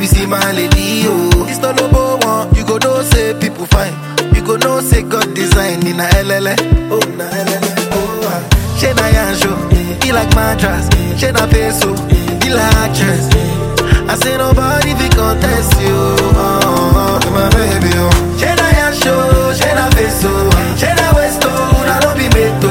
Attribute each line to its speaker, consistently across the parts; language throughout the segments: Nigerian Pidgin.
Speaker 1: you see my lady, oh. It's not number one, you go know say people fine. You go know say God design in a LLA. Oh, na LLA, oh. She na yanjo, he like mattress. She na peso, he like actress. I say nobody fi contest you, my baby, oh. She na yanjo, she na peso, she na westo, na no be meto,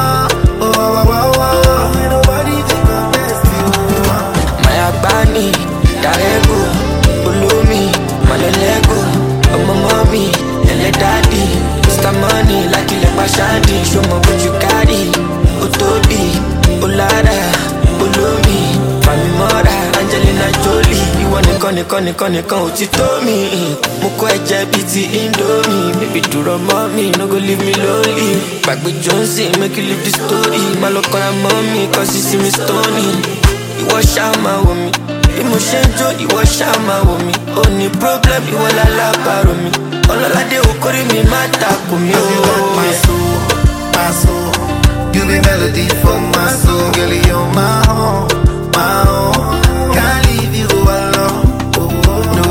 Speaker 1: Ain't nobody fi contest you,
Speaker 2: My Agbani, Darego, Ulumi, Malolego, Omo mommy, Ele daddy, Mr. Money, like Ile Bashadi, show me what you carry, Otobi, Olara, Ulumi, Mami Mora, Angelina Jolie, ìwọ nìkan ò ti tó mi, mo kọ́ ẹ̀jẹ̀ bíi ti Indomie, baby dúró mọ́ mi, no go leave me lonely, gbàgbé Johnson, make you leave the story, má lọ kọ́ra mọ́ mi, cause you see me stony, ìwọ ṣáà máa wò mí. Bí mo ṣe ń jó ìwọ ṣáà máa wò mí. Ó ní problem ìwọ lálábàárò mi. Ọlọ́ládé okòrí mi má takò mí o.
Speaker 1: you got my soul, my soul. You be melody for my soul, girl, you're my own, my own. Can't leave you alone. No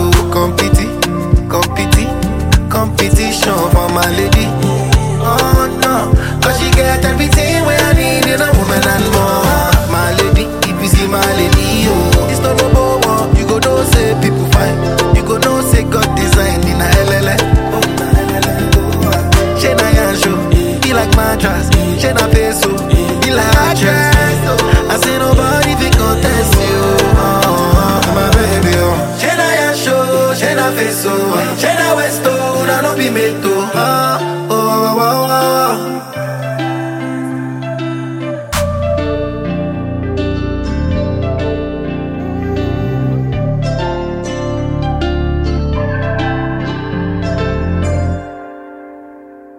Speaker 1: competition for my lady. Oh no, cause she get everything where I need in a woman and more. My lady, if you see my lady, oh, it's not number one. You go know say people fine. You go know say God design in a LLA. Oh, na LLA. Oh, she na yanjo, he like mattress. She na peso, he like actress. I say nobody fi contest you, my baby, oh. She na yanjo, she na peso, she na westo, na no be meto,